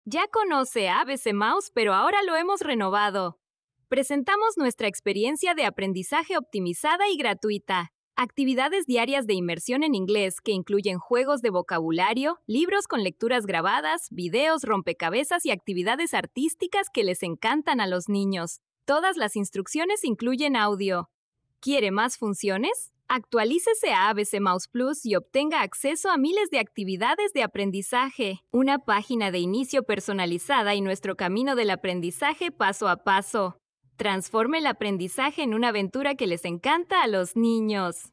Ya conoce a ABC Mouse, pero ahora lo hemos renovado. Presentamos nuestra experiencia de aprendizaje optimizada y gratuita. Actividades diarias de inmersión en inglés que incluyen juegos de vocabulario, libros con lecturas grabadas, videos, rompecabezas y actividades artísticas que les encantan a los niños. Todas las instrucciones incluyen audio. ¿Quiere más funciones? Actualícese a ABC Mouse Plus y obtenga acceso a miles de actividades de aprendizaje, una página de inicio personalizada y nuestro camino del aprendizaje paso a paso. Transforme el aprendizaje en una aventura que les encanta a los niños.